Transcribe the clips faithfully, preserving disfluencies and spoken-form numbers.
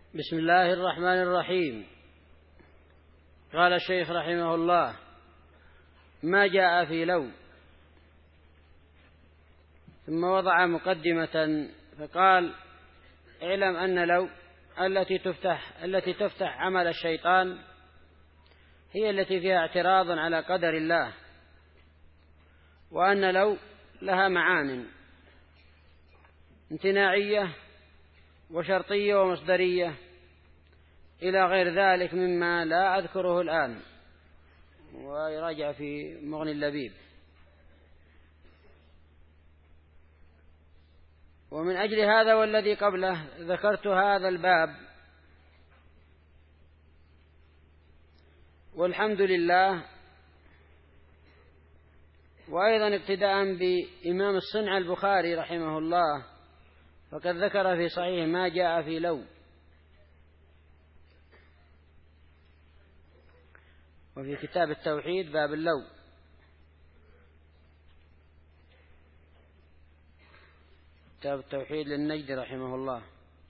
بسم الله الرحمن الرحيم. قال الشيخ رحمه الله: ما جاء في لو. ثم وضع مقدمة فقال: اعلم أن لو التي تفتح التي تفتح عمل الشيطان هي التي فيها اعتراض على قدر الله، وأن لو لها معان امتناعية وشرطية ومصدرية إلى غير ذلك مما لا أذكره الآن، ويراجع في مغني اللبيب. ومن أجل هذا والذي قبله ذكرت هذا الباب، والحمد لله. وأيضا ابتداء بإمام الصنع البخاري رحمه الله، فقد ذكر في صحيح ما جاء في لو، وفي كتاب التوحيد باب اللو. كتاب التوحيد للنجد رحمه الله.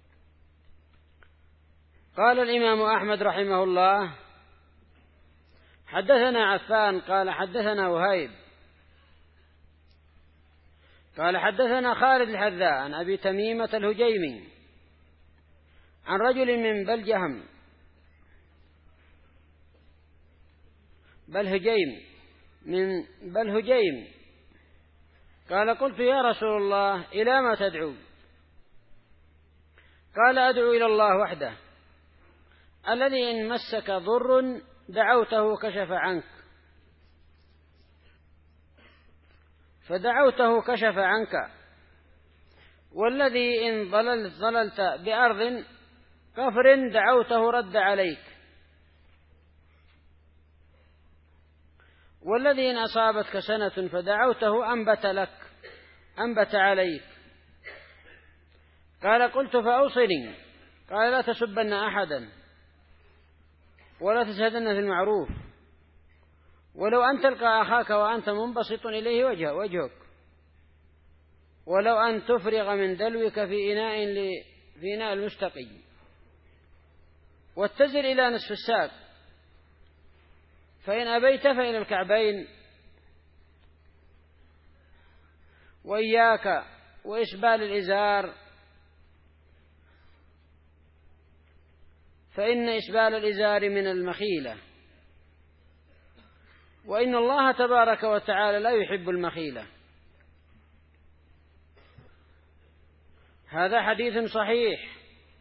قال الإمام أحمد رحمه الله: حدثنا عفان قال حدثنا وهيب قال حدثنا خالد الحذاء عن أبي تميمة الهجيمي عن رجل من بلجهم بلهجيم من بلهجيم قال: قلت يا رسول الله إلى ما تدعو؟ قال: أدعو إلى الله وحده الذي إن مسك ضر دعوته كشف عنك، فدعوته كشف عنك، والذي إن ضللت ضللت بأرض كفر دعوته رد عليك، والذي إن أصابتك سنة فدعوته أنبت لك أنبت عليك. قال: قلت فأوصني. قال: لا تسبن أحدا، ولا تشهدن في المعروف، ولو أن تلقى أخاك وأنت منبسط إليه وجه وجهك، ولو أن تفرغ من دلوك في إناء في إناء المستقي، واتزر إلى نصف الساق، فإن أبيت فإلى الكعبين. وإياك وإسبال الإزار، فإن إسبال الإزار من المخيلة، وإن الله تبارك وتعالى لا يحب المخيلة. هذا حديث صحيح.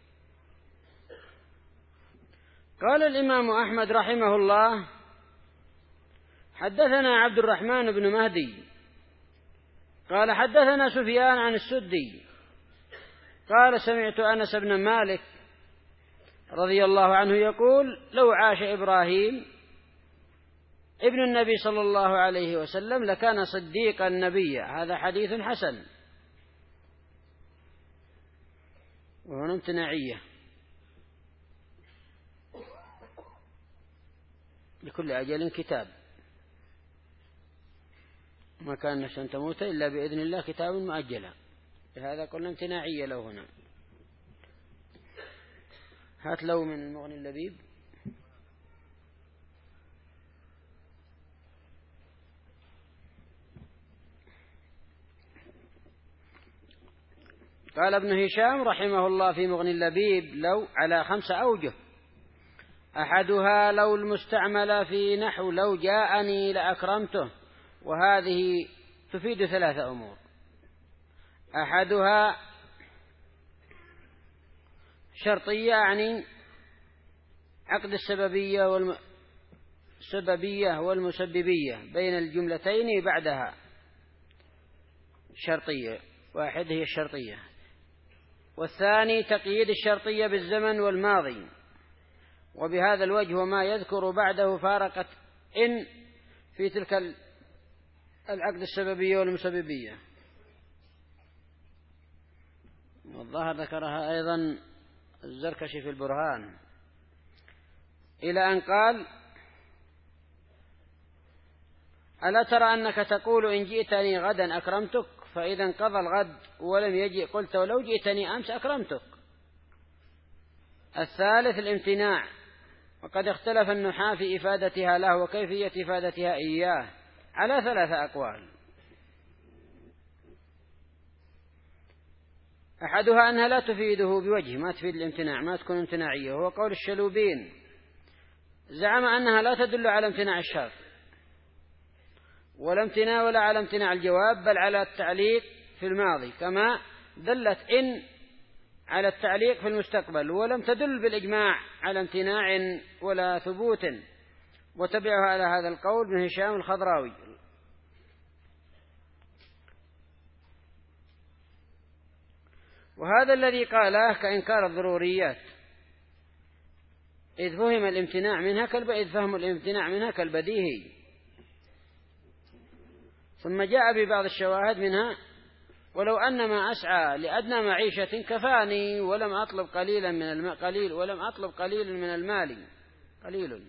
قال الإمام أحمد رحمه الله: حدثنا عبد الرحمن بن مهدي قال حدثنا سفيان عن السدي قال: سمعت أنس بن مالك رضي الله عنه يقول: لو عاش إبراهيم ابن النبي صلى الله عليه وسلم لكان صديقا نبيا. هذا حديث حسن. وهنا امتناعية لكل أجل كتاب، ما كان نفسا تموت إلا بإذن الله كتاب مؤجلا. لهذا قلنا امتناعية لو هنا. هات لو من المغني اللبيب. قال ابن هشام رحمه الله في مغني اللبيب: لو على خمسة أوجه. أحدها لو المستعمل في نحو لو جاءني لأكرمته، وهذه تفيد ثلاثة أمور. أحدها شرطية، يعني عقد السببية والسببية والمسببية بين الجملتين بعدها شرطية واحد هي الشرطية. والثاني تقييد الشرطية بالزمن والماضي، وبهذا الوجه وما يذكر بعده فارقت إن في تلك العقد السببية والمسببية. والظاهر ذكرها أيضا الزركشي في البرهان، إلى أن قال: ألا ترى أنك تقول إن جئتني غدا أكرمتك، فإذا انقضى الغد ولم يجئ قلت ولو جئتني أمس أكرمتك. الثالث الامتناع، وقد اختلف النحاة في إفادتها له وكيفية إفادتها إياه على ثلاثة أقوال. أحدها أنها لا تفيده بوجه، ما تفيد الامتناع، ما تكون امتناعية، وهو قول الشلوبين، زعم أنها لا تدل على امتناع الشرط ولا امتناع ولا على امتناع الجواب، بل على التعليق في الماضي، كما دلت إن على التعليق في المستقبل، ولم تدل بالإجماع على امتناع ولا ثبوت. وتبعها على هذا القول من هشام الخضراوي. وهذا الذي قاله كإنكار الضروريات، إذ فهم الامتناع منها كالب... إذ فهم الامتناع منها كالبديهي. ثم جاء ببعض الشواهد منها: ولو أن ما أسعى لأدنى معيشة كفاني ولم أطلب قليلا من الم... قليل ولم أطلب قليلا من المال قليل،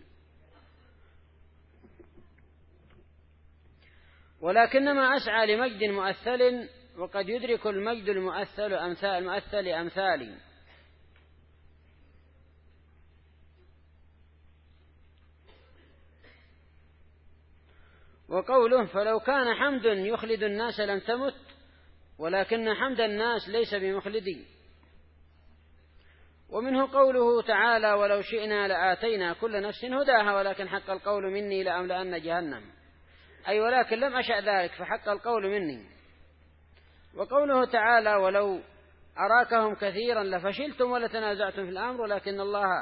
ولكنما أسعى لمجد مؤثل، وقد يدرك المجد المؤثل أمثال المؤثل أمثالي. وقوله: فلو كان حمد يخلد الناس لم تمت، ولكن حمد الناس ليس بمخلدي. ومنه قوله تعالى: ولو شئنا لآتينا كل نفس هداها ولكن حق القول مني لأملأن جهنم، أي ولكن لم أشأ ذلك فحق القول مني. وقوله تعالى: ولو أراكهم كثيرا لفشلتم ولتنازعتم في الأمر ولكن الله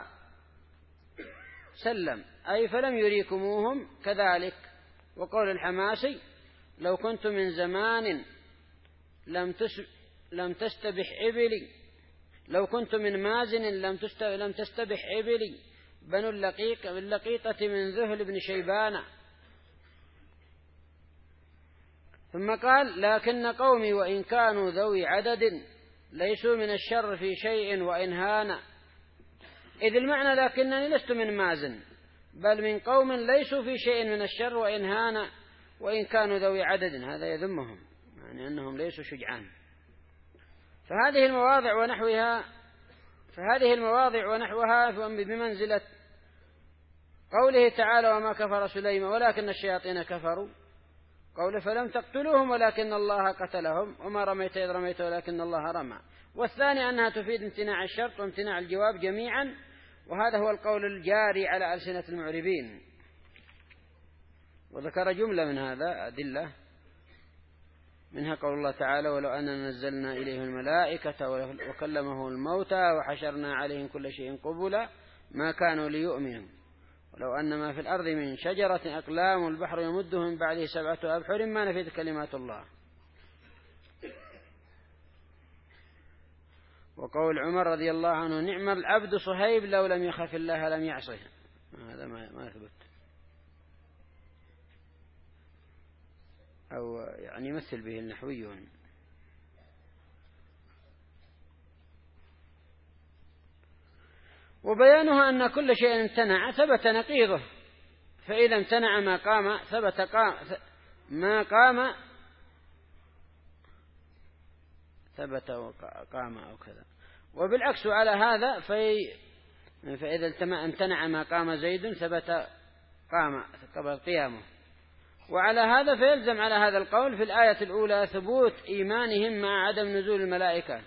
سلم، أي فلم يريكموهم كذلك. وقول الحماسي: لو كنت من زمان لم لم تستبح إبلي، لو كنت من مازن لم لم تستبح إبلي، بنو اللقيق باللقيطة من ذهل بن شيبان. ثم قال: لكن قومي وإن كانوا ذوي عدد ليسوا من الشر في شيء وإن هان، إذ المعنى لكنني لست من مازن، بل من قوم ليسوا في شيء من الشر وإن هان وإن كانوا ذوي عدد، هذا يذمهم، يعني أنهم ليسوا شجعان. فهذه المواضع ونحوها فهذه المواضع ونحوها بمنزلة قوله تعالى: وما كفر سليمان ولكن الشياطين كفروا، قوله: فلم تقتلوهم ولكن الله قتلهم، وما رميت إذ رميت ولكن الله رمى. والثاني أنها تفيد امتناع الشرط وامتناع الجواب جميعا، وهذا هو القول الجاري على ألسنة المعربين. وذكر جملة من هذا أدلة، منها قول الله تعالى: ولو أننا نزلنا إليهم الملائكة وكلمهم الموتى وحشرنا عليهم كل شيء قبلا ما كانوا ليؤمنوا ولو أن ما في الأرض من شجرة أقلام والبحر يمده من بعده سبعة أبحر ما نفذت كلمات الله. وقول عمر رضي الله عنه: نعم العبد صهيب لو لم يخف الله لم يعصه، هذا ما يثبت، أو يعني يمثل به النحويون. وبيانها أن كل شيء امتنع ثبت نقيضه، فإذا امتنع ما قام ثبت قام ما قام ثبت وقام أو كذا. وبالعكس على هذا في فإذا امتنع ما قام زيد ثبت قام قبل قيامه. وعلى هذا فيلزم على هذا القول في الآية الأولى ثبوت إيمانهم مع عدم نزول الملائكة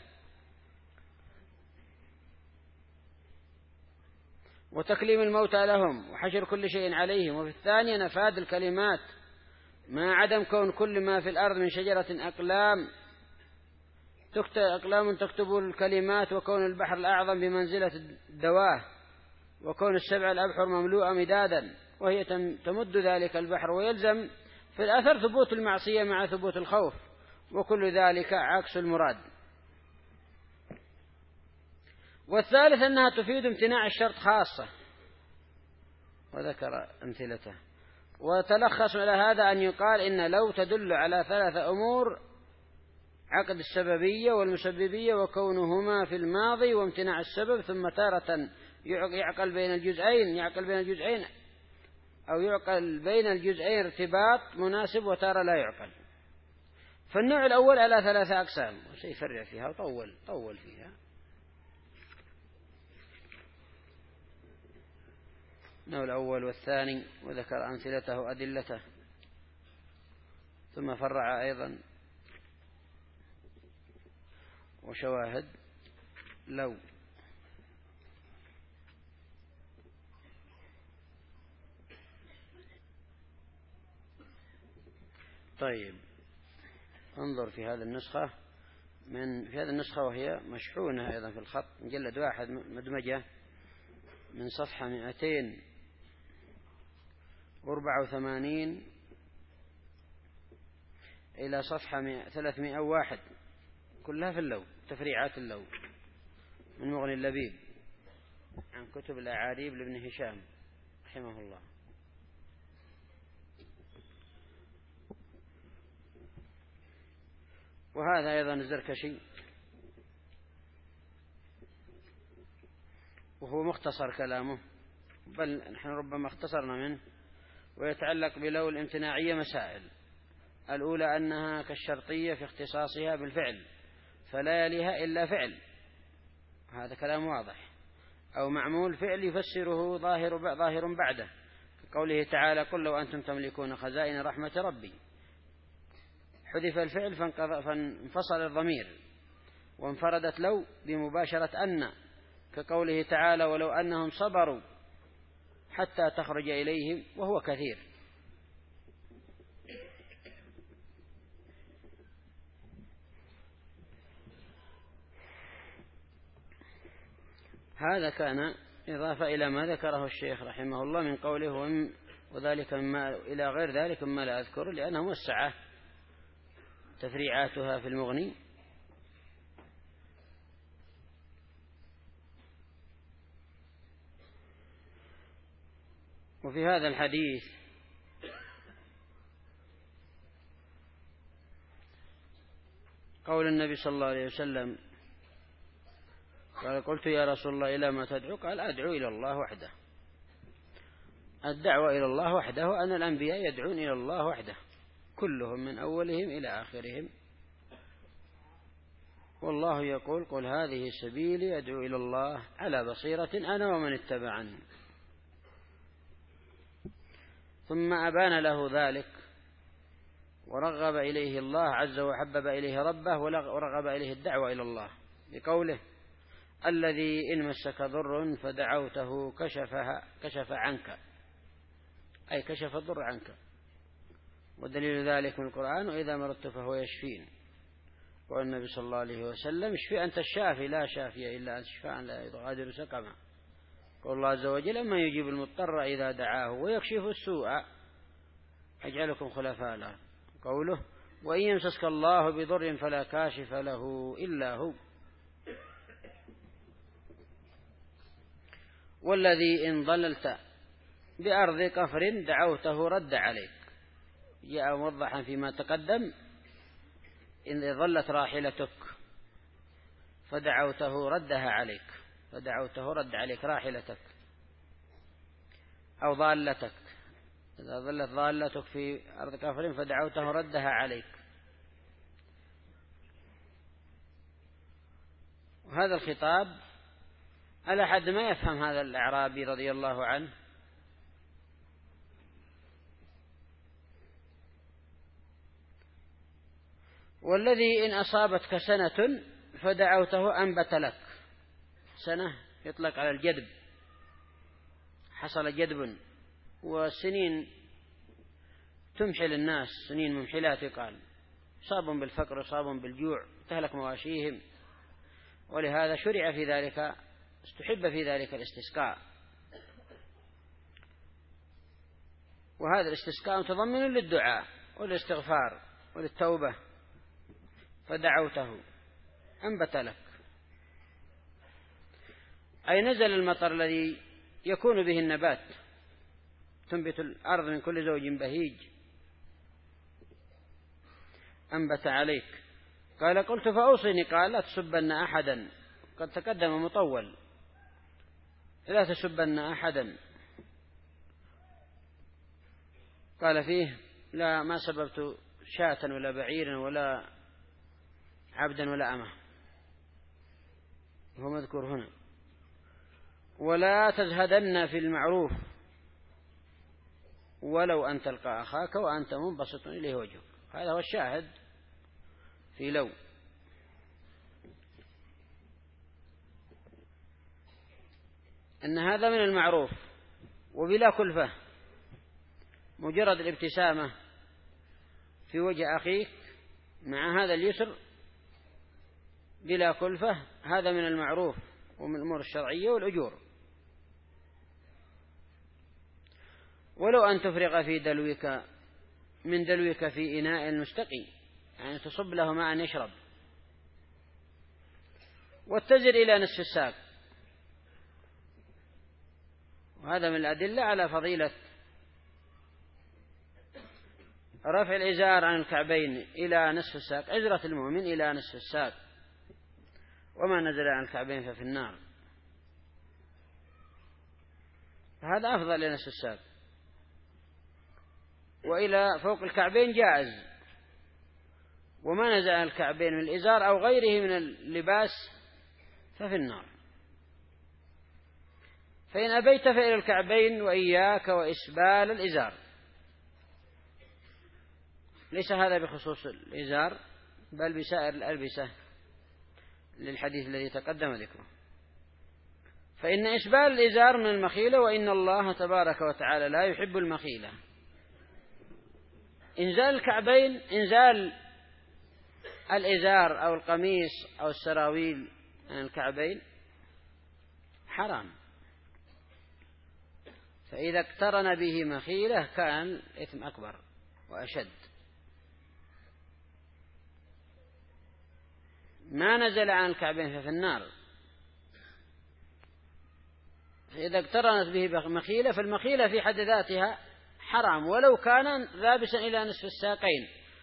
وتكليم الموتى لهم وحشر كل شيء عليهم. وفي الثانية نفاذ الكلمات مع عدم كون كل ما في الأرض من شجرة أقلام تكتب أقلام تكتب الكلمات، وكون البحر الأعظم بمنزلة الدواه، وكون السبع الأبحر مملوءة مدادا وهي تمد ذلك البحر. ويلزم في الأثر ثبوت المعصية مع ثبوت الخوف، وكل ذلك عكس المراد. والثالث أنها تفيد امتناع الشرط خاصة، وذكر أمثلته. وتلخص على هذا أن يقال إن لو تدل على ثلاثة أمور: عقد السببية والمسببية وكونهما في الماضي وامتناع السبب، ثم تارة يعقل بين الجزئين يعقل بين الجزئين أو يعقل بين الجزئين ارتباط مناسب، وتارة لا يعقل. فالنوع الأول على ثلاثة أقسام، وسيفرع فيها وطول طول فيها. النوع الأول والثاني، وذكر أمثلته وأدلته، ثم فرع أيضا وشواهد لو. طيب، انظر في هذه النسخة، من في هذه النسخة وهي مشحونة أيضا في الخط، مجلد واحد مدمجة، من صفحة مئتين وأربعة وثمانين إلى صفحة ثلاثمائة وواحد، كلها في اللو، تفريعات اللو، من مغني اللبيب عن كتب الأعاريب لابن هشام رحمه الله. وهذا أيضا الزركشي، وهو مختصر كلامه، بل نحن ربما اختصرنا منه، ويتعلق بلو الامتناعية مسائل. الأولى أنها كالشرطية في اختصاصها بالفعل، فلا يليها إلا فعل، هذا كلام واضح، أو معمول فعل يفسره ظاهر ظاهر بعده، كقوله تعالى: قل لو أنتم تملكون خزائن رحمة ربي، حذف الفعل فانفصل الضمير، وانفردت لو بمباشرة أن، كقوله تعالى: ولو أنهم صبروا حتى تخرج إليهم، وهو كثير. هذا كان إضافة إلى ما ذكره الشيخ رحمه الله من قوله وذلك مما إلى غير ذلك مما لا أذكر، لأنه موسعة تفريعاتها في المغني. وفي هذا الحديث قول النبي صلى الله عليه وسلم قال: قلت يا رسول الله إلى ما تدعو؟ قال: أدعو إلى الله وحده. الدعوة إلى الله وحده أن الأنبياء يدعون إلى الله وحده كلهم من أولهم إلى آخرهم، والله يقول: قل هذه سبيلي أدعو إلى الله على بصيرة أنا ومن اتبعني. ثم أبان له ذلك ورغب إليه الله عز وحبب إليه ربه ورغب إليه الدعوة إلى الله بقوله: الذي إن مسك ضر فدعوته كشفها كشف عنك، أي كشف الضر عنك. ودليل ذلك من القرآن: وإذا مرضت فهو يشفين. قال النبي صلى الله عليه وسلم: اشفي أنت الشافي لا شافي إلا أنت، شفاء لا يغادر سقما. قال الله عز وجل: أما يجيب المضطر إذا دعاه ويكشف السوء يجعلكم خلفاء الأرض. قوله: وإن يمسسك الله بضر فلا كاشف له إلا هو. والذي إن ضللت بأرض كفر دعوته رد عليك، جاء موضحا فيما تقدم: إن ضلت راحلتك فدعوته ردها عليك، فدعوته رد عليك راحلتك أو ضالتك، إذا ضلت ضالتك في أرض كفر فدعوته ردها عليك. وهذا الخطاب على حد ما يفهم هذا الأعرابي رضي الله عنه، والذي إن أصابتك سنة فدعوته أنبت لك. سنة يطلق على الجدب، حصل جدب، وسنين تمحل الناس، سنين ممحلات يقال، صاب بالفقر صاب بالجوع تهلك مواشيهم، ولهذا شرع في ذلك، استحب في ذلك الاستسقاء، وهذا الاستسقاء متضمن للدعاء والاستغفار وللتوبة. فدعوته أنبت لك، أي نزل المطر الذي يكون به النبات، تنبت الأرض من كل زوج بهيج. أنبت عليك. قال: قلت فأوصني. قال: لا تسبن أحدا، قد تقدم مطول، لا تسبن أحدا. قال فيه: لا، ما سببت شاة ولا بعيرا ولا عبدا ولا أمة، هو مذكور هنا. ولا تزهدن في المعروف، ولو أن تلقى أخاك وأنت منبسط إليه وجهك. هذا هو الشاهد في لو. أن هذا من المعروف وبلا كلفة، مجرد الابتسامة في وجه أخيك مع هذا اليسر بلا كلفة، هذا من المعروف ومن الأمور الشرعية والأجور. ولو أن تفرغ في دلوك من دلوك في إناء المستقي، يعني تصب له ماء يشرب، واتزر إلى نصف الساق. وهذا من الأدلة على فضيلة رفع الإزار عن الكعبين إلى نصف الساق، عزرة المؤمن إلى نصف الساق، وما نزل عن الكعبين ففي النار. فهذا أفضل لنصف الساق، وإلى فوق الكعبين جائز، وما نزل عن الكعبين من الإزار أو غيره من اللباس ففي النار. فإن أبيت فإلى الكعبين وإياك وإسبال الإزار. ليس هذا بخصوص الإزار بل بسائر الألبسة للحديث الذي تقدم ذكره. فإن إسبال الإزار من المخيلة، وإن الله تبارك وتعالى لا يحب المخيلة. إنزال الكعبين، إنزال الإزار أو القميص أو السراويل عن الكعبين حرام، فإذا اقترن به مخيلة كان إثم أكبر وأشد. ما نزل عن الكعبين ففي النار. فإذا اقترنت به مخيلة، فالمخيلة في حد ذاتها حرام ولو كان لابسا إلى نصف الساقين،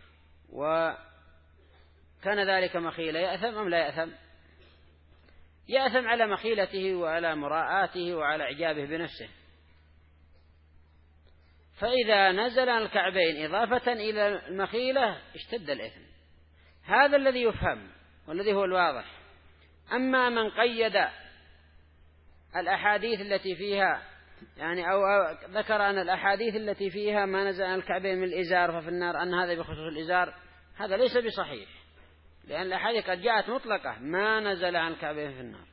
وكان ذلك مخيلة، يأثم أم لا يأثم؟ يأثم على مخيلته وعلى مراءاته وعلى إعجابه بنفسه. فإذا نزل عن الكعبين إضافة إلى المخيلة اشتد الإثم. هذا الذي يفهم والذي هو الواضح. أما من قيد الأحاديث التي فيها يعني أو ذكر أن الأحاديث التي فيها ما نزل عن الكعبين من الإزار ففي النار أن هذا بخصوص الإزار، هذا ليس بصحيح، لأن الأحاديث قد جاءت مطلقة ما نزل عن الكعبين في النار.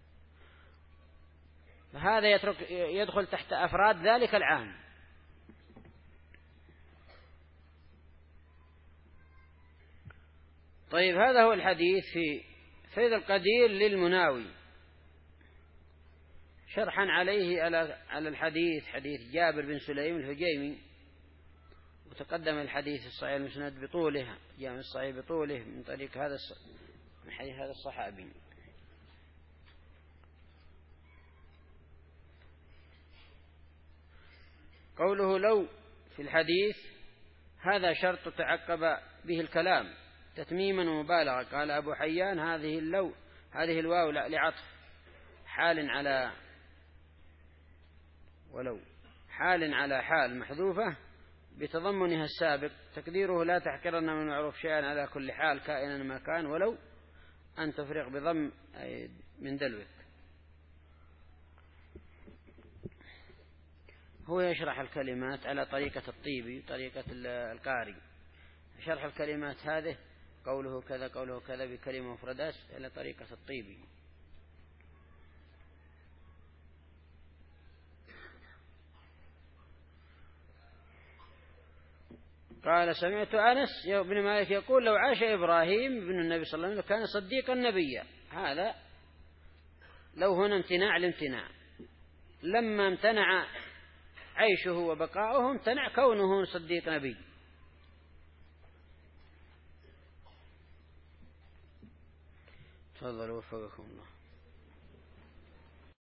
فهذا يترك يدخل تحت أفراد ذلك العام. طيب، هذا هو الحديث في فيض القدير للمناوي، شرحا عليه على الحديث حديث جابر بن سليم الهجيمي. وتقدم الحديث الصحيح المسند بطوله، جامع الصحيح بطوله من طريق هذا من حديث هذا الصحابي. قوله لو في الحديث هذا شرط تعقب به الكلام تتميما ومبالغة. قال أبو حيان هذه اللو هذه الواو لعطف حال على ولو حال على حال محذوفة بتضمنها السابق، تقديره لا تحقرن من المعروف شيئا على كل حال كائنا ما كان، ولو أن تفرغ بضم من دلوك. هو يشرح الكلمات على طريقة الطيبي طريقة القاري. شرح الكلمات هذه قوله كذا قوله كذا بكلمة مفردات على طريقة الطيبي. قال سمعت أنس بن مالك يقول لو عاش إبراهيم بن النبي صلى الله عليه وسلم كان صديقا نبيا. هذا لو هنا امتناع الامتناع، لما امتنع عيشه وبقاؤه امتنع كونه صديق نبي. تفضلوا وفقكم الله.